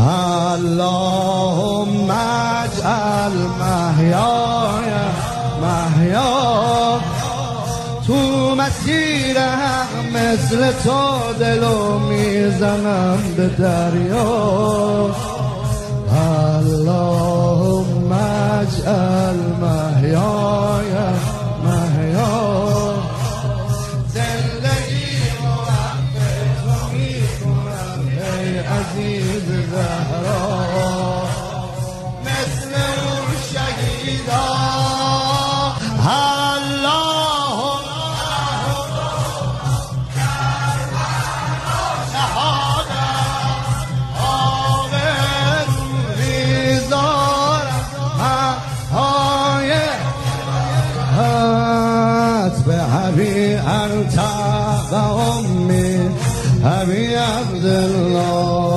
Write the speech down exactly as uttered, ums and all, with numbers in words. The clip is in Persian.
اللهم اجعل محیای محیا تو مسیر حق مثل تو دلو میزنم به دریا اللهم اجعل محیای محیا زندگی وقت تو میکنم ای عزیز زهرا مثل اون شهیدا أبي أنت وأمي أبي عبد